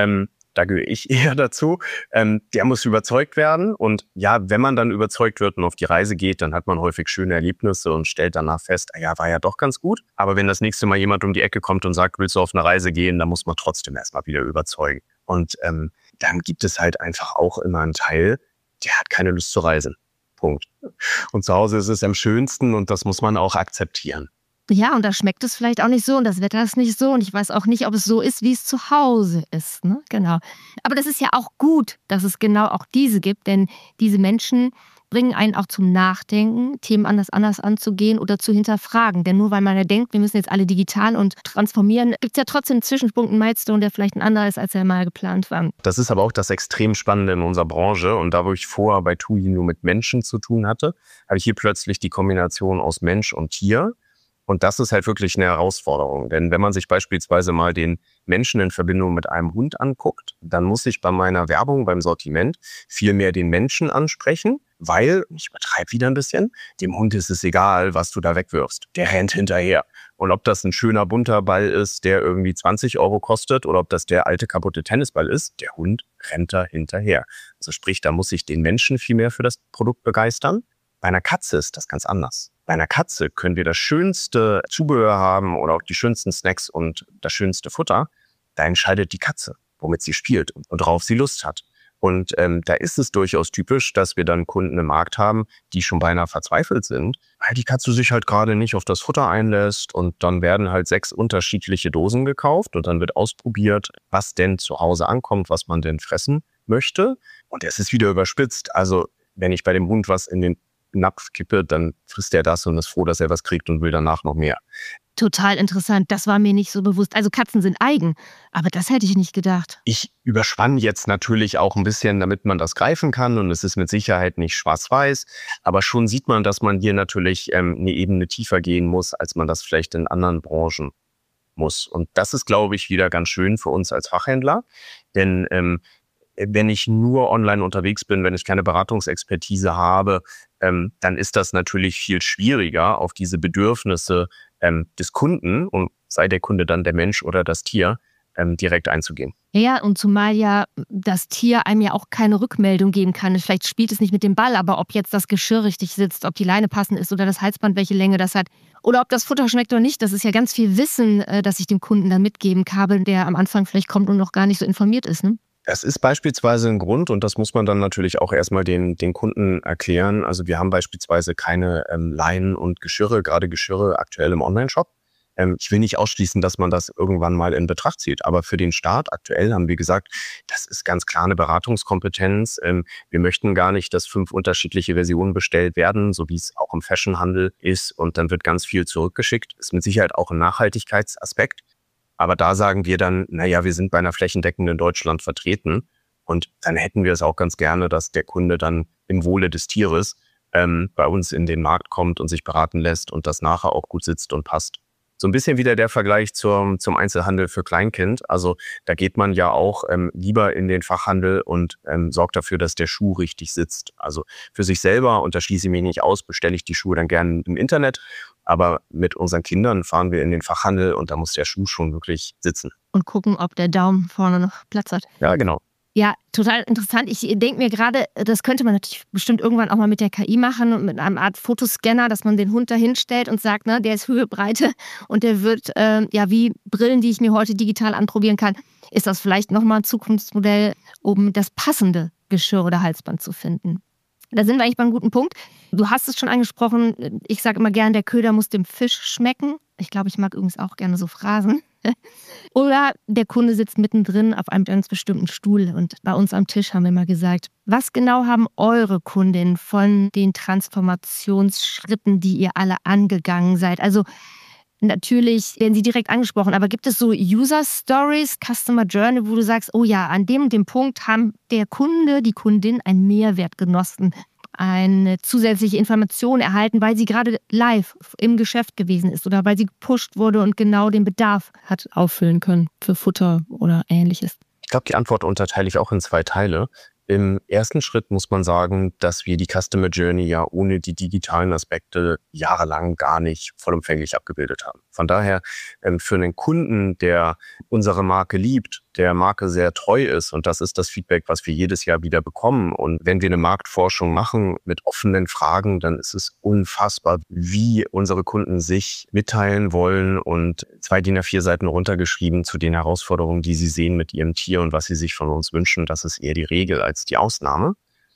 da gehöre ich eher dazu, der muss überzeugt werden. Und ja, wenn man dann überzeugt wird und auf die Reise geht, dann hat man häufig schöne Erlebnisse und stellt danach fest, ja, war ja doch ganz gut. Aber wenn das nächste Mal jemand um die Ecke kommt und sagt, willst du auf eine Reise gehen, dann muss man trotzdem erstmal wieder überzeugen. Und dann gibt es halt einfach auch immer einen Teil, der hat keine Lust zu reisen. Punkt. Und zu Hause ist es am schönsten und das muss man auch akzeptieren. Ja, und da schmeckt es vielleicht auch nicht so und das Wetter ist nicht so und ich weiß auch nicht, ob es so ist, wie es zu Hause ist. Ne? Genau. Aber das ist ja auch gut, dass es genau auch diese gibt, denn diese Menschen bringen einen auch zum Nachdenken, Themen anders anzugehen oder zu hinterfragen. Denn nur weil man ja denkt, wir müssen jetzt alle digital und transformieren, gibt es ja trotzdem einen Zwischenpunkt, einen Milestone, der vielleicht ein anderer ist, als er mal geplant war. Das ist aber auch das extrem Spannende in unserer Branche. Und da, wo ich vorher bei TUI nur mit Menschen zu tun hatte, habe ich hier plötzlich die Kombination aus Mensch und Tier. Und das ist halt wirklich eine Herausforderung. Denn wenn man sich beispielsweise mal den Menschen in Verbindung mit einem Hund anguckt, dann muss ich bei meiner Werbung, beim Sortiment viel mehr den Menschen ansprechen, weil, ich übertreibe wieder ein bisschen, dem Hund ist es egal, was du da wegwirfst. Der rennt hinterher. Und ob das ein schöner bunter Ball ist, der irgendwie 20 € kostet oder ob das der alte kaputte Tennisball ist, der Hund rennt da hinterher. Also sprich, da muss ich den Menschen viel mehr für das Produkt begeistern. Bei einer Katze ist das ganz anders. Bei einer Katze können wir das schönste Zubehör haben oder auch die schönsten Snacks und das schönste Futter. Da entscheidet die Katze, womit sie spielt und worauf sie Lust hat. Und da ist es durchaus typisch, dass wir dann Kunden im Markt haben, die schon beinahe verzweifelt sind, weil die Katze sich halt gerade nicht auf das Futter einlässt. Und dann werden halt 6 unterschiedliche Dosen gekauft und dann wird ausprobiert, was denn zu Hause ankommt, was man denn fressen möchte. Und es ist wieder überspitzt. Also wenn ich bei dem Hund was in den Napf kippe, dann frisst er das und ist froh, dass er was kriegt und will danach noch mehr. Total interessant, das war mir nicht so bewusst. Also Katzen sind eigen, aber das hätte ich nicht gedacht. Ich überspanne jetzt natürlich auch ein bisschen, damit man das greifen kann und es ist mit Sicherheit nicht schwarz-weiß, aber schon sieht man, dass man hier natürlich eine Ebene tiefer gehen muss, als man das vielleicht in anderen Branchen muss. Und das ist, glaube ich, wieder ganz schön für uns als Fachhändler, denn wenn ich nur online unterwegs bin, wenn ich keine Beratungsexpertise habe, dann ist das natürlich viel schwieriger, auf diese Bedürfnisse des Kunden, und sei der Kunde dann der Mensch oder das Tier, direkt einzugehen. Ja, und zumal ja das Tier einem ja auch keine Rückmeldung geben kann. Vielleicht spielt es nicht mit dem Ball, aber ob jetzt das Geschirr richtig sitzt, ob die Leine passend ist oder das Halsband, welche Länge das hat, oder ob das Futter schmeckt oder nicht, das ist ja ganz viel Wissen, das ich dem Kunden dann mitgeben kann, der am Anfang vielleicht kommt und noch gar nicht so informiert ist, ne? Das ist beispielsweise ein Grund und das muss man dann natürlich auch erstmal den Kunden erklären. Also wir haben beispielsweise keine Leinen und Geschirre, gerade Geschirre aktuell im Onlineshop. Ich will nicht ausschließen, dass man das irgendwann mal in Betracht zieht. Aber für den Start aktuell haben wir gesagt, das ist ganz klar eine Beratungskompetenz. Wir möchten gar nicht, dass 5 unterschiedliche Versionen bestellt werden, so wie es auch im Fashionhandel ist. Und dann wird ganz viel zurückgeschickt. Ist mit Sicherheit auch ein Nachhaltigkeitsaspekt. Aber da sagen wir dann, wir sind bei einer flächendeckenden Deutschland vertreten. Und dann hätten wir es auch ganz gerne, dass der Kunde dann im Wohle des Tieres bei uns in den Markt kommt und sich beraten lässt und das nachher auch gut sitzt und passt. So ein bisschen wieder der Vergleich zum Einzelhandel für Kleinkind. Also da geht man ja auch lieber in den Fachhandel und sorgt dafür, dass der Schuh richtig sitzt. Also für sich selber, und da schließe ich mich nicht aus, bestelle ich die Schuhe dann gerne im Internet. Aber mit unseren Kindern fahren wir in den Fachhandel und da muss der Schuh schon wirklich sitzen. Und gucken, ob der Daumen vorne noch Platz hat. Ja, genau. Ja, total interessant. Ich denke mir gerade, das könnte man natürlich bestimmt irgendwann auch mal mit der KI machen und mit einer Art Fotoscanner, dass man den Hund dahin stellt und sagt, der ist Höhe, Breite und der wird, wie Brillen, die ich mir heute digital anprobieren kann, ist das vielleicht nochmal ein Zukunftsmodell, um das passende Geschirr oder Halsband zu finden. Da sind wir eigentlich beim guten Punkt. Du hast es schon angesprochen, ich sage immer gern, der Köder muss dem Fisch schmecken. Ich glaube, ich mag übrigens auch gerne so Phrasen. Oder der Kunde sitzt mittendrin auf einem ganz bestimmten Stuhl. Und bei uns am Tisch haben wir mal gesagt, was genau haben eure Kundinnen von den Transformationsschritten, die ihr alle angegangen seid? Also natürlich werden sie direkt angesprochen, aber gibt es so User-Stories, Customer Journey, wo du sagst, oh ja, an dem und dem Punkt haben der Kunde, die Kundin einen Mehrwert genossen, eine zusätzliche Information erhalten, weil sie gerade live im Geschäft gewesen ist oder weil sie gepusht wurde und genau den Bedarf hat auffüllen können für Futter oder Ähnliches? Ich glaube, die Antwort unterteile ich auch in 2 Teile. Im ersten Schritt muss man sagen, dass wir die Customer Journey ja ohne die digitalen Aspekte jahrelang gar nicht vollumfänglich abgebildet haben. Von daher für einen Kunden, der unsere Marke liebt, der Marke sehr treu ist, und das ist das Feedback, was wir jedes Jahr wieder bekommen. Und wenn wir eine Marktforschung machen mit offenen Fragen, dann ist es unfassbar, wie unsere Kunden sich mitteilen wollen, und 2 DIN A4 Seiten runtergeschrieben zu den Herausforderungen, die sie sehen mit ihrem Tier und was sie sich von uns wünschen. Das ist eher die Regel als die Ausnahme.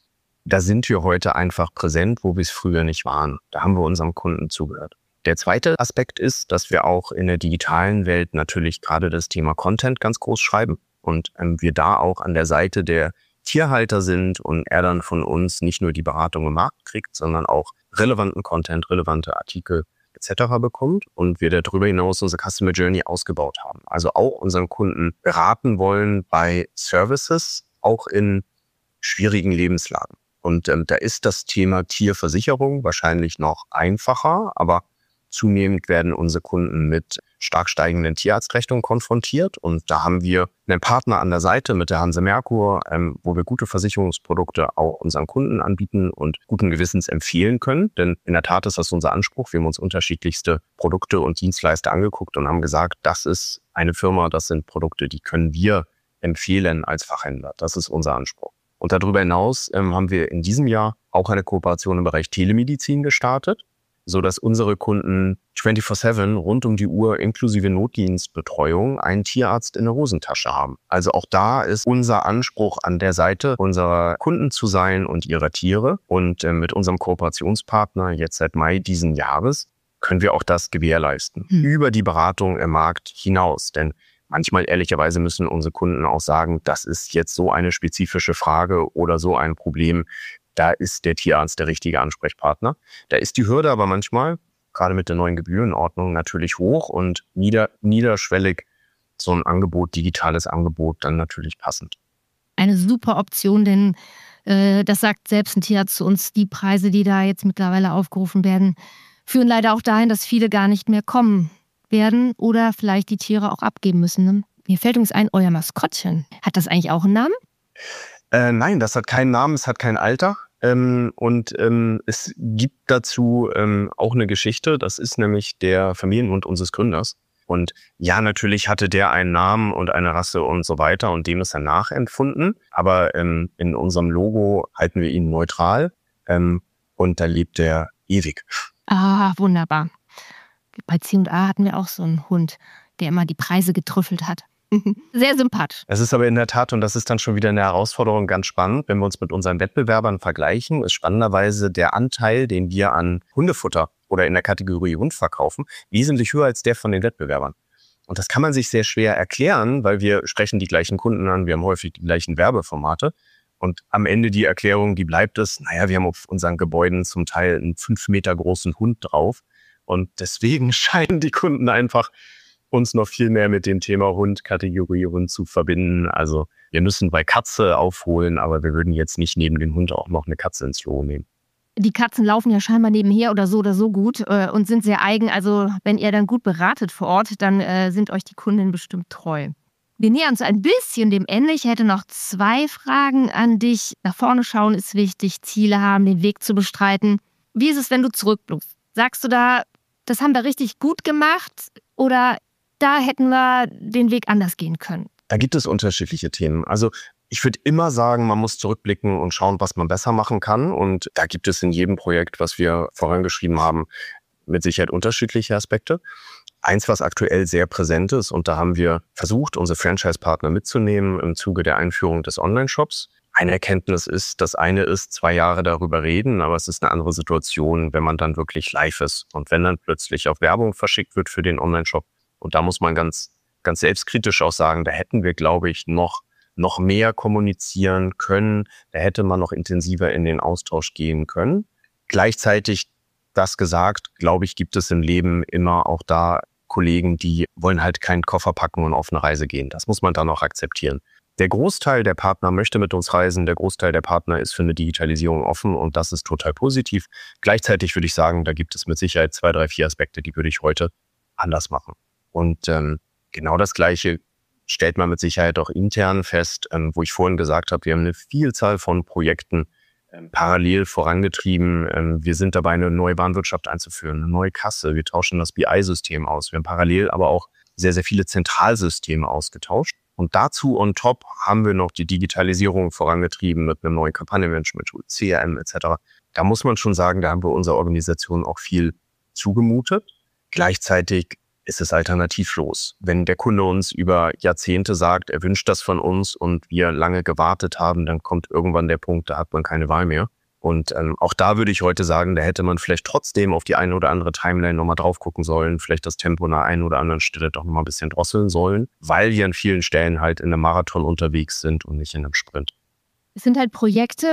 Da sind wir heute einfach präsent, wo wir es früher nicht waren. Da haben wir unserem Kunden zugehört. Der zweite Aspekt ist, dass wir auch in der digitalen Welt natürlich gerade das Thema Content ganz groß schreiben und wir da auch an der Seite der Tierhalter sind und er dann von uns nicht nur die Beratung im Markt kriegt, sondern auch relevanten Content, relevante Artikel etc. bekommt und wir darüber hinaus unsere Customer Journey ausgebaut haben. Also auch unseren Kunden beraten wollen bei Services, auch in schwierigen Lebenslagen. Und da ist das Thema Tierversicherung wahrscheinlich noch einfacher, aber zunehmend werden unsere Kunden mit stark steigenden Tierarztrechnungen konfrontiert. Und da haben wir einen Partner an der Seite mit der Hanse Merkur, wo wir gute Versicherungsprodukte auch unseren Kunden anbieten und guten Gewissens empfehlen können. Denn in der Tat ist das unser Anspruch. Wir haben uns unterschiedlichste Produkte und Dienstleister angeguckt und haben gesagt, das ist eine Firma, das sind Produkte, die können wir empfehlen als Fachhändler. Das ist unser Anspruch. Und darüber hinaus haben wir in diesem Jahr auch eine Kooperation im Bereich Telemedizin gestartet, sodass unsere Kunden 24/7 rund um die Uhr inklusive Notdienstbetreuung einen Tierarzt in der Hosentasche haben. Also auch da ist unser Anspruch, an der Seite unserer Kunden zu sein und ihrer Tiere. Und mit unserem Kooperationspartner jetzt seit Mai diesen Jahres können wir auch das gewährleisten. Über die Beratung im Markt hinaus. Denn manchmal ehrlicherweise müssen unsere Kunden auch sagen, das ist jetzt so eine spezifische Frage oder so ein Problem. Da ist der Tierarzt der richtige Ansprechpartner. Da ist die Hürde aber manchmal, gerade mit der neuen Gebührenordnung, natürlich hoch und niederschwellig so ein Angebot, digitales Angebot, dann natürlich passend. Eine super Option, denn das sagt selbst ein Tierarzt zu uns, die Preise, die da jetzt mittlerweile aufgerufen werden, führen leider auch dahin, dass viele gar nicht mehr kommen werden oder vielleicht die Tiere auch abgeben müssen. Ne? Mir fällt übrigens ein, euer Maskottchen, hat das eigentlich auch einen Namen? Nein, das hat keinen Namen, es hat kein Alter. Es gibt dazu auch eine Geschichte. Das ist nämlich der Familienhund unseres Gründers. Und ja, natürlich hatte der einen Namen und eine Rasse und so weiter und dem ist er nachempfunden. Aber in unserem Logo halten wir ihn neutral und da lebt er ewig. Ah, wunderbar. Bei C&A hatten wir auch so einen Hund, der immer die Preise getrüffelt hat. Sehr sympathisch. Es ist aber in der Tat, und das ist dann schon wieder eine Herausforderung, ganz spannend, wenn wir uns mit unseren Wettbewerbern vergleichen, ist spannenderweise der Anteil, den wir an Hundefutter oder in der Kategorie Hund verkaufen, wesentlich höher als der von den Wettbewerbern. Und das kann man sich sehr schwer erklären, weil wir sprechen die gleichen Kunden an, wir haben häufig die gleichen Werbeformate. Und am Ende die Erklärung, die bleibt es, wir haben auf unseren Gebäuden zum Teil einen 5 Meter großen Hund drauf. Und deswegen scheinen die Kunden einfach uns noch viel mehr mit dem Thema Hund, Kategorie Hund zu verbinden. Also wir müssen bei Katze aufholen, aber wir würden jetzt nicht neben den Hund auch noch eine Katze ins Zoo nehmen. Die Katzen laufen ja scheinbar nebenher oder so gut und sind sehr eigen. Also wenn ihr dann gut beratet vor Ort, dann sind euch die Kunden bestimmt treu. Wir nähern uns ein bisschen dem Ende. Ich hätte noch 2 Fragen an dich. Nach vorne schauen ist wichtig, Ziele haben, den Weg zu bestreiten. Wie ist es, wenn du zurückblickst? Sagst du da, das haben wir richtig gut gemacht oder da hätten wir den Weg anders gehen können? Da gibt es unterschiedliche Themen. Also ich würde immer sagen, man muss zurückblicken und schauen, was man besser machen kann. Und da gibt es in jedem Projekt, was wir vorangeschrieben haben, mit Sicherheit unterschiedliche Aspekte. Eins, was aktuell sehr präsent ist, und da haben wir versucht, unsere Franchise-Partner mitzunehmen im Zuge der Einführung des Online-Shops. Eine Erkenntnis ist, das eine ist 2 Jahre darüber reden, aber es ist eine andere Situation, wenn man dann wirklich live ist. Und wenn dann plötzlich auch Werbung verschickt wird für den Online-Shop. Und da muss man ganz selbstkritisch auch sagen, da hätten wir, glaube ich, noch mehr kommunizieren können. Da hätte man noch intensiver in den Austausch gehen können. Gleichzeitig, das gesagt, glaube ich, gibt es im Leben immer auch da Kollegen, die wollen halt keinen Koffer packen und auf eine Reise gehen. Das muss man dann auch akzeptieren. Der Großteil der Partner möchte mit uns reisen. Der Großteil der Partner ist für eine Digitalisierung offen und das ist total positiv. Gleichzeitig würde ich sagen, da gibt es mit Sicherheit 2, 3, 4 Aspekte, die würde ich heute anders machen. Und genau das Gleiche stellt man mit Sicherheit auch intern fest, wo ich vorhin gesagt habe, wir haben eine Vielzahl von Projekten parallel vorangetrieben. Wir sind dabei, eine neue Warenwirtschaft einzuführen, eine neue Kasse. Wir tauschen das BI-System aus. Wir haben parallel aber auch sehr, sehr viele Zentralsysteme ausgetauscht. Und dazu on top haben wir noch die Digitalisierung vorangetrieben mit einem neuen Kampagnenmanagement-Tool, CRM etc. Da muss man schon sagen, da haben wir unserer Organisation auch viel zugemutet. Gleichzeitig ist es alternativlos. Wenn der Kunde uns über Jahrzehnte sagt, er wünscht das von uns und wir lange gewartet haben, dann kommt irgendwann der Punkt, da hat man keine Wahl mehr. Und auch da würde ich heute sagen, da hätte man vielleicht trotzdem auf die eine oder andere Timeline nochmal drauf gucken sollen, vielleicht das Tempo an der einen oder anderen Stelle doch nochmal ein bisschen drosseln sollen, weil wir an vielen Stellen halt in einem Marathon unterwegs sind und nicht in einem Sprint. Es sind halt Projekte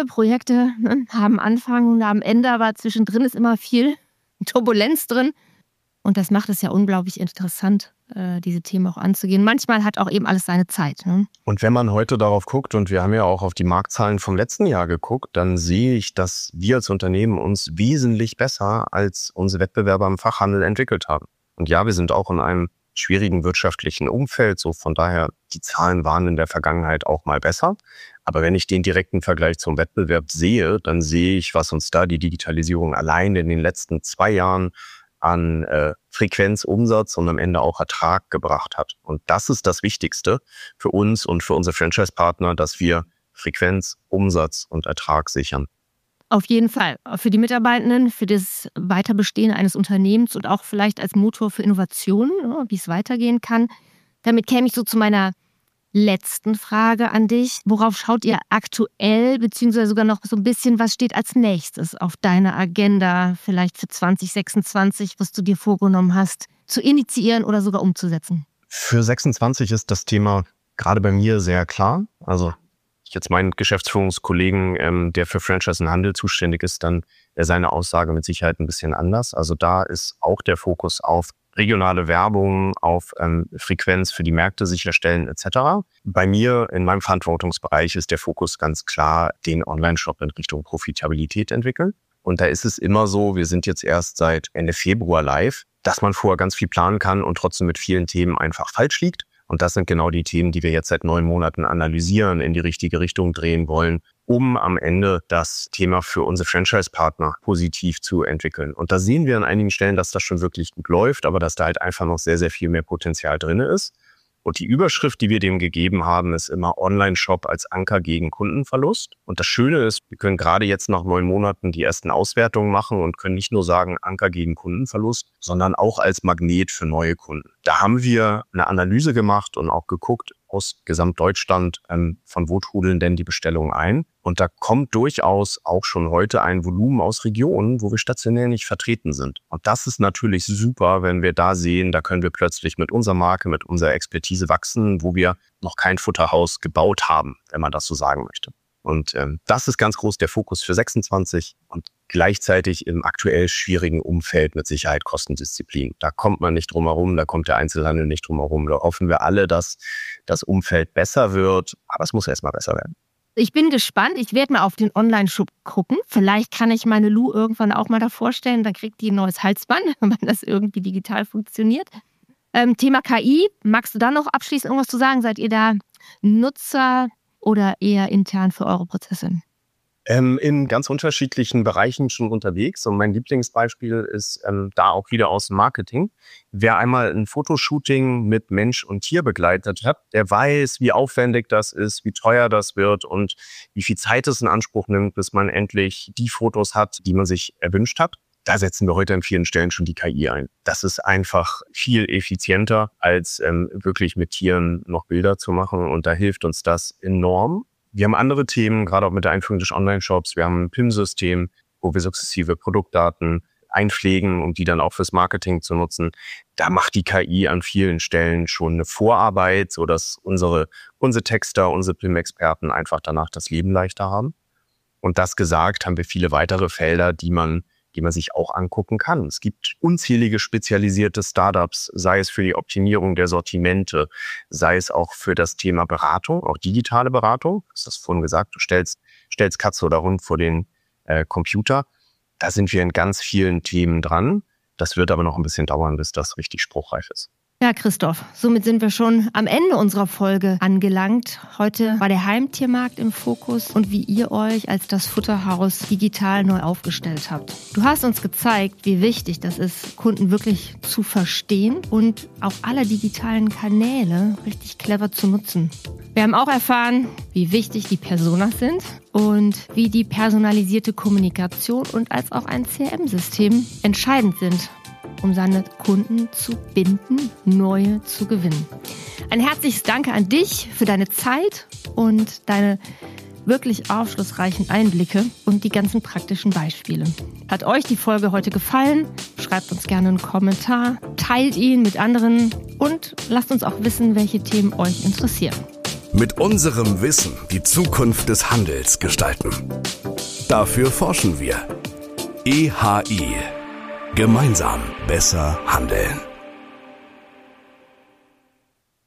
haben Anfang und haben Ende, aber zwischendrin ist immer viel Turbulenz drin. Und das macht es ja unglaublich interessant, diese Themen auch anzugehen. Manchmal hat auch eben alles seine Zeit. Ne? Und wenn man heute darauf guckt, und wir haben ja auch auf die Marktzahlen vom letzten Jahr geguckt, dann sehe ich, dass wir als Unternehmen uns wesentlich besser als unsere Wettbewerber im Fachhandel entwickelt haben. Und ja, wir sind auch in einem schwierigen wirtschaftlichen Umfeld. So von daher, die Zahlen waren in der Vergangenheit auch mal besser. Aber wenn ich den direkten Vergleich zum Wettbewerb sehe, dann sehe ich, was uns da die Digitalisierung allein in den letzten 2 Jahren an Frequenz, Umsatz und am Ende auch Ertrag gebracht hat. Und das ist das Wichtigste für uns und für unsere Franchise-Partner, dass wir Frequenz, Umsatz und Ertrag sichern. Auf jeden Fall. Für die Mitarbeitenden, für das Weiterbestehen eines Unternehmens und auch vielleicht als Motor für Innovationen, wie es weitergehen kann. Damit käme ich so zu meiner letzten Frage an dich. Worauf schaut ihr aktuell, beziehungsweise sogar noch so ein bisschen, was steht als nächstes auf deiner Agenda, vielleicht für 2026, was du dir vorgenommen hast, zu initiieren oder sogar umzusetzen? Für 26 ist das Thema gerade bei mir sehr klar. Also jetzt meinen Geschäftsführungskollegen, der für Franchise und Handel zuständig ist, dann seine Aussage mit Sicherheit ein bisschen anders. Also da ist auch der Fokus auf regionale Werbung, auf Frequenz für die Märkte sicherstellen etc. Bei mir in meinem Verantwortungsbereich ist der Fokus ganz klar, den Online-Shop in Richtung Profitabilität entwickeln. Und da ist es immer so, wir sind jetzt erst seit Ende Februar live, dass man vorher ganz viel planen kann und trotzdem mit vielen Themen einfach falsch liegt. Und das sind genau die Themen, die wir jetzt seit 9 Monaten analysieren, in die richtige Richtung drehen wollen, um am Ende das Thema für unsere Franchise-Partner positiv zu entwickeln. Und da sehen wir an einigen Stellen, dass das schon wirklich gut läuft, aber dass da halt einfach noch sehr, sehr viel mehr Potenzial drin ist. Und die Überschrift, die wir dem gegeben haben, ist immer Online-Shop als Anker gegen Kundenverlust. Und das Schöne ist, wir können gerade jetzt nach 9 Monaten die ersten Auswertungen machen und können nicht nur sagen Anker gegen Kundenverlust, sondern auch als Magnet für neue Kunden. Da haben wir eine Analyse gemacht und auch geguckt aus Gesamtdeutschland, von wo trudeln denn die Bestellungen ein. Und da kommt durchaus auch schon heute ein Volumen aus Regionen, wo wir stationär nicht vertreten sind. Und das ist natürlich super, wenn wir da sehen, da können wir plötzlich mit unserer Marke, mit unserer Expertise wachsen, wo wir noch kein Futterhaus gebaut haben, wenn man das so sagen möchte. Und das ist ganz groß der Fokus für 26 und gleichzeitig im aktuell schwierigen Umfeld mit Sicherheit Kostendisziplin. Da kommt man nicht drum herum, da kommt der Einzelhandel nicht drum herum. Da hoffen wir alle, dass das Umfeld besser wird, aber es muss erstmal besser werden. Ich bin gespannt. Ich werde mal auf den Online-Shop gucken. Vielleicht kann ich meine Lu irgendwann auch mal da vorstellen. Dann kriegt die ein neues Halsband, wenn das irgendwie digital funktioniert. Thema KI. Magst du da noch abschließend irgendwas zu sagen? Seid ihr da Nutzer oder eher intern für eure Prozesse? In ganz unterschiedlichen Bereichen schon unterwegs. Und mein Lieblingsbeispiel ist da auch wieder aus dem Marketing. Wer einmal ein Fotoshooting mit Mensch und Tier begleitet hat, der weiß, wie aufwendig das ist, wie teuer das wird und wie viel Zeit es in Anspruch nimmt, bis man endlich die Fotos hat, die man sich erwünscht hat. Da setzen wir heute an vielen Stellen schon die KI ein. Das ist einfach viel effizienter, als wirklich mit Tieren noch Bilder zu machen. Und da hilft uns das enorm. Wir haben andere Themen, gerade auch mit der Einführung des Online-Shops. Wir haben ein PIM-System, wo wir sukzessive Produktdaten einpflegen, um die dann auch fürs Marketing zu nutzen. Da macht die KI an vielen Stellen schon eine Vorarbeit, sodass unsere Texter, unsere PIM-Experten einfach danach das Leben leichter haben. Und das gesagt, haben wir viele weitere Felder, die man sich auch angucken kann. Es gibt unzählige spezialisierte Startups, sei es für die Optimierung der Sortimente, sei es auch für das Thema Beratung, auch digitale Beratung. Du hast das vorhin gesagt, du stellst Katze oder Hund vor den Computer. Da sind wir in ganz vielen Themen dran. Das wird aber noch ein bisschen dauern, bis das richtig spruchreif ist. Ja, Christoph, somit sind wir schon am Ende unserer Folge angelangt. Heute war der Heimtiermarkt im Fokus und wie ihr euch als das Futterhaus digital neu aufgestellt habt. Du hast uns gezeigt, wie wichtig das ist, Kunden wirklich zu verstehen und auch alle digitalen Kanäle richtig clever zu nutzen. Wir haben auch erfahren, wie wichtig die Personas sind und wie die personalisierte Kommunikation und als auch ein CRM-System entscheidend sind, um seine Kunden zu binden, neue zu gewinnen. Ein herzliches Danke an dich für deine Zeit und deine wirklich aufschlussreichen Einblicke und die ganzen praktischen Beispiele. Hat euch die Folge heute gefallen? Schreibt uns gerne einen Kommentar, teilt ihn mit anderen und lasst uns auch wissen, welche Themen euch interessieren. Mit unserem Wissen die Zukunft des Handels gestalten. Dafür forschen wir. EHI. Gemeinsam besser handeln.